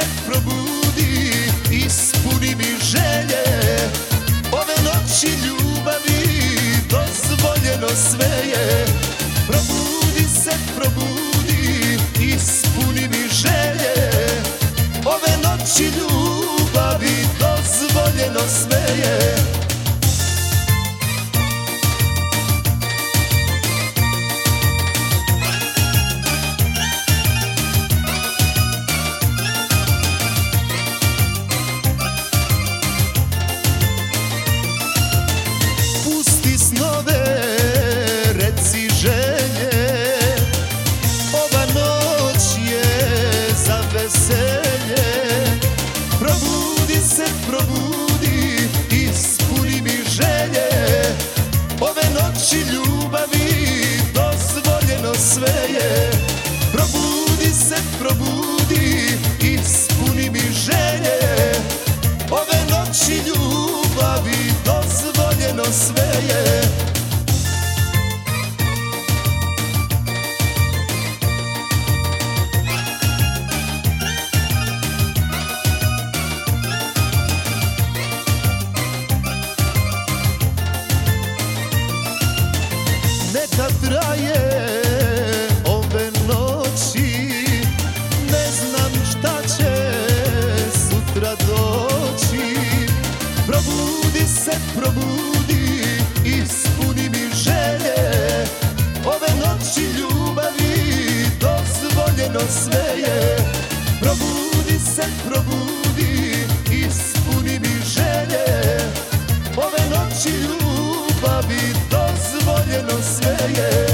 probudi, ispuni mi želje. Ove noći ljubavi dozvoljeno sve je. Probudi se, probudi, ispuni mi želje. Ove noći ljubavi dozvoljeno sve je. Snove, reci želje, ova noć je za veselje. Probudi se, probudi, ispuni mi želje. Ove noći ljubavi dozvoljeno sve je. Probudi se, probudi, ispuni mi želje. Ove noći ljubavi dozvoljeno sve je. Neka traje ove noći, ne znam šta će sutra doći. Probudi se, probudi, ispuni mi želje. Ove noći ljubavi dozvoljeno sve je. Probudi se, probudi, ispuni mi želje. Ove noći ljubavi dozvoljeno sve je.